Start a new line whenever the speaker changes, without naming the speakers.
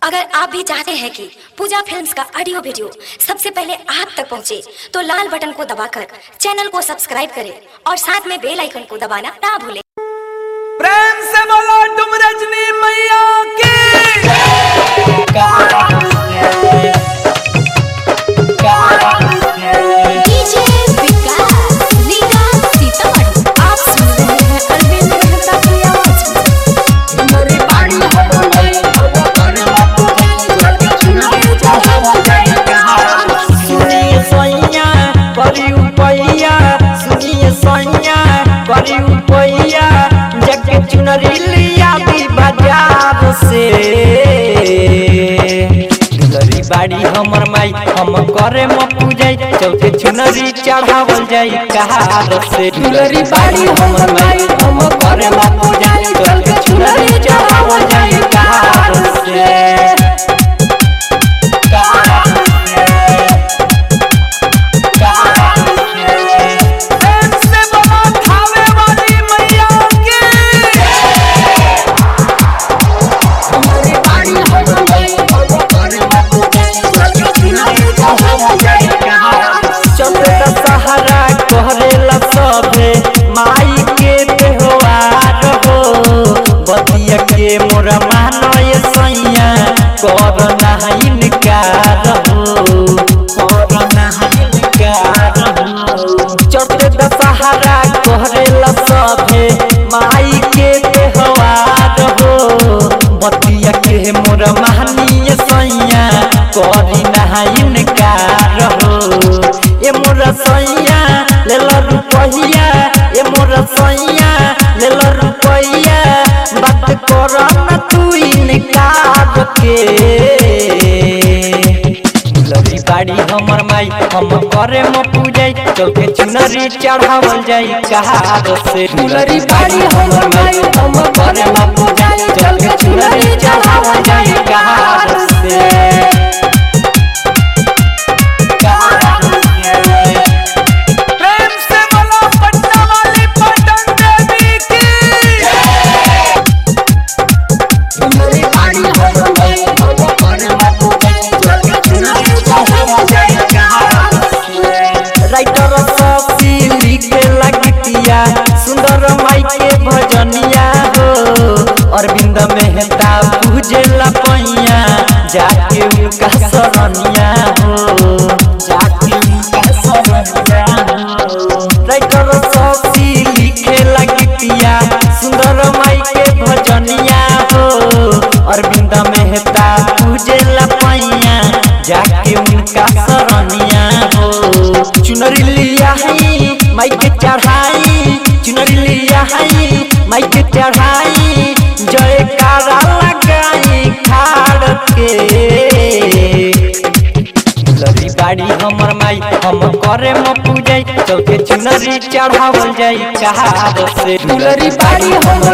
अगर आप भी चाहते हैं कि पूजा फिल्म्स का ऑडियो वीडियो सबसे पहले आप तक पहुंचे, तो लाल बटन को दबाकर चैनल को सब्सक्राइब करें और साथ में बेल आइकन को दबाना ना भूलें।
प्रेम से बोलो तुम रजनी मैया की।
आप सुन रहे हैं अरविंद मेहता की आवाज में।
सुनिए सैया करी उपैया, सुनिए सैया करी उपैया, जग चुनरी लिया दी बाजार से। दुलरी बाड़ी हमर माई हम करे म पूजै, चौथे चुनरी चढ़ावल जाई कहार से। दुलरी बाड़ी हमर माई हम करे म पूजै, चौथे चुनरी चढ़ावल जाई कहार से। मोरा मानय सैया कर नहाइन कार हो, कर नहाइन कार हो। चढ़ते दशहरा कहरेला सभे माई के त्योहार हो, बतिया के मोरा मानिय सैया करी नहाइन कार हो। ए मोरा सैया ले लो रुपैया, ए मोरा सैया ले लो रुपैया, बात कर न तू इनकार के। दुलरी बाड़ी हमर माई हम करे म पूजै, चौके चुनरी चढ़ावल जाई कहार से। दुलरी बाड़ी हमर माई हम करे म पूजै, चौके चुनरी चढ़ावल जाई कहार से। सुंदर माई के भजनिया हो, अरविंद मेहता पूजेला पैया, जाके उनका शरणिया हो, जाके उनका शरणिया हो। राइटर सबसी लिखे लगितिया, सुंदर माई के भजनिया हो, अरविंद मेहता पूजेला पैया, जाके उनका शरणिया हो। चुनरी लिया है माई के चढ़ाई, चुनरी लिया है माई के चढ़ाई, जयकारा लगाई खाड़ के। दुलरी बाड़ी हमर माई हम करे म पूजै, चौके चुनरी चढ़ावल जाई कहार से। दुलरी बाड़ी हम